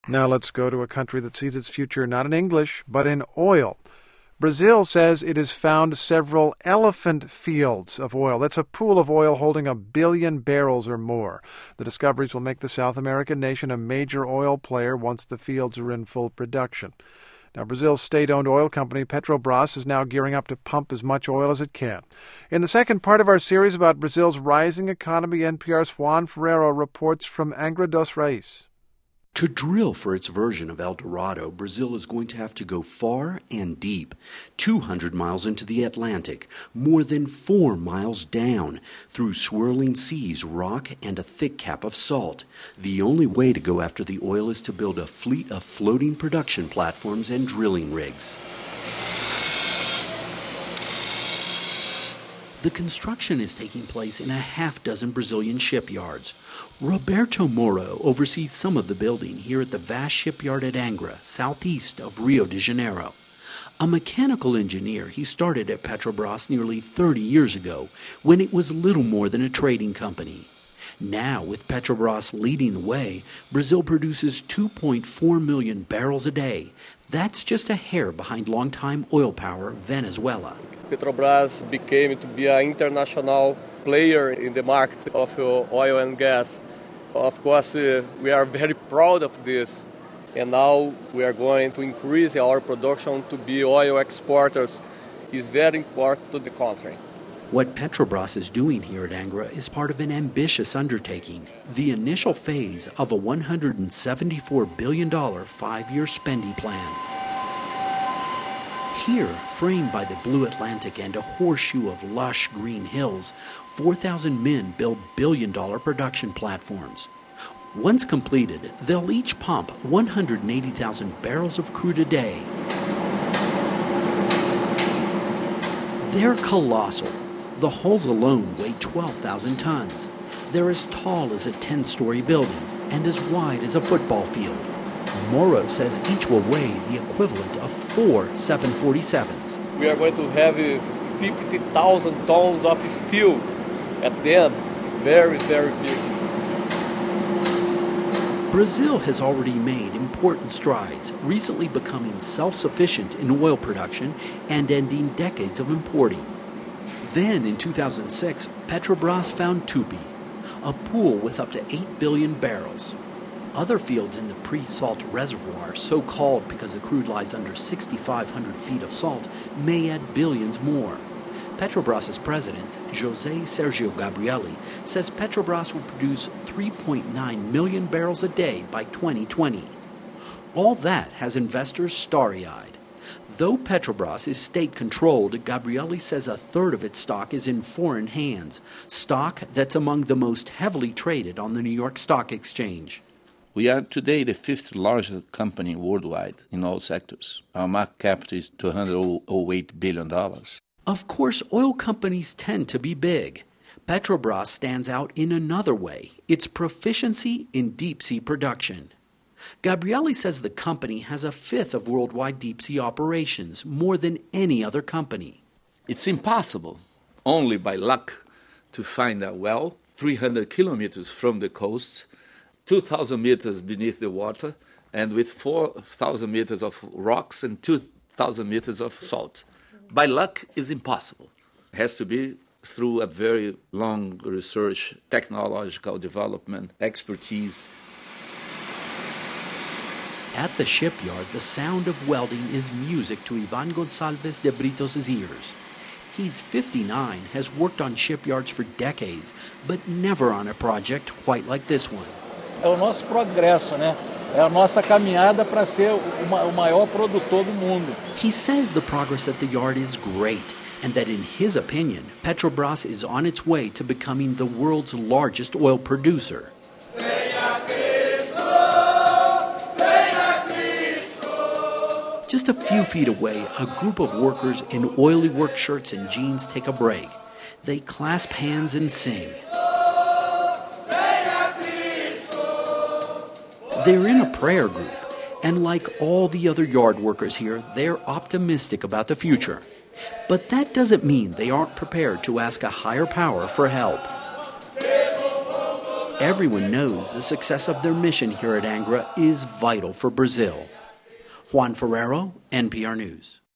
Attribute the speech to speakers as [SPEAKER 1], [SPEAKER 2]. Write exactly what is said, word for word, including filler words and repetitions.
[SPEAKER 1] Now let's go to a country that sees its future not in English, but in oil. Brazil says it has found several elephant fields of oil. That's a pool of oil holding a billion barrels or more. The discoveries will make the South American nation a major oil player once the fields are in full production. Now, Brazil's state-owned oil company Petrobras is now gearing up to pump as much oil as it can. In the second part of our series about Brazil's rising economy, N P R's Juan Ferreiro reports from Angra dos Reis.
[SPEAKER 2] To drill for its version of El Dorado, Brazil is going to have to go far and deep, two hundred miles into the Atlantic, more than four miles down, through swirling seas, rock, and a thick cap of salt. The only way to go after the oil is to build a fleet of floating production platforms and drilling rigs. The construction is taking place in a half dozen Brazilian shipyards. Roberto Moro oversees some of the building here at the vast shipyard at Angra, southeast of Rio de Janeiro. A mechanical engineer, he started at Petrobras nearly thirty years ago when it was little more than a trading company. Now, with Petrobras leading the way, Brazil produces two point four million barrels a day. That's just a hair behind longtime oil power Venezuela.
[SPEAKER 3] Petrobras became to be an international player in the market of oil and gas. Of course, uh, we are very proud of this. And now we are going to increase our production to be oil exporters. It's very important to the country.
[SPEAKER 2] What Petrobras is doing here at Angra is part of an ambitious undertaking, the initial phase of a one hundred seventy-four billion dollars five-year spending plan. Here, framed by the blue Atlantic and a horseshoe of lush green hills, four thousand men build billion-dollar production platforms. Once completed, they'll each pump one hundred eighty thousand barrels of crude a day. They're colossal. The hulls alone weigh twelve thousand tons. They're as tall as a ten-story building and as wide as a football field. Moro says each will weigh the equivalent of four seven forty-sevens.
[SPEAKER 3] We are going to have fifty thousand tons of steel at the end. Very, very big.
[SPEAKER 2] Brazil has already made important strides, recently becoming self-sufficient in oil production and ending decades of importing. Then, in two thousand six, Petrobras found Tupi, a pool with up to eight billion barrels. Other fields in the pre-salt reservoir, so called because the crude lies under six thousand five hundred feet of salt, may add billions more. Petrobras' president, José Sergio Gabrielli, says Petrobras will produce three point nine million barrels a day by twenty twenty. All that has investors starry-eyed. Though Petrobras is state-controlled, Gabrielli says a third of its stock is in foreign hands, stock that's among the most heavily traded on the New York Stock Exchange.
[SPEAKER 4] We are today the fifth largest company worldwide in all sectors. Our market cap is two hundred eight billion dollars.
[SPEAKER 2] Of course, oil companies tend to be big. Petrobras stands out in another way, its proficiency in deep-sea production. Gabrielli says the company has a fifth of worldwide deep-sea operations, more than any other company.
[SPEAKER 4] It's impossible, only by luck, to find a well three hundred kilometers from the coast, two thousand meters beneath the water, and with four thousand meters of rocks and two thousand meters of salt. By luck is impossible. It has to be through a very long research, technological development, expertise.
[SPEAKER 2] At the shipyard, the sound of welding is music to Ivan Gonçalves de Britos' ears. He's fifty-nine, has worked on shipyards for decades, but never on a project quite like this one.
[SPEAKER 5] É o nosso progresso, né? É a nossa caminhada para ser o maior produtor do mundo.
[SPEAKER 2] He says the progress at the yard is great, and that in his opinion, Petrobras is on its way to becoming the world's largest oil producer. Just a few feet away, a group of workers in oily work shirts and jeans take a break. They clasp hands and sing. They're in a prayer group, and like all the other yard workers here, they're optimistic about the future. But that doesn't mean they aren't prepared to ask a higher power for help. everyone knows the success of their mission here at Angra is vital for Brazil. Juan Ferrero, N P R News.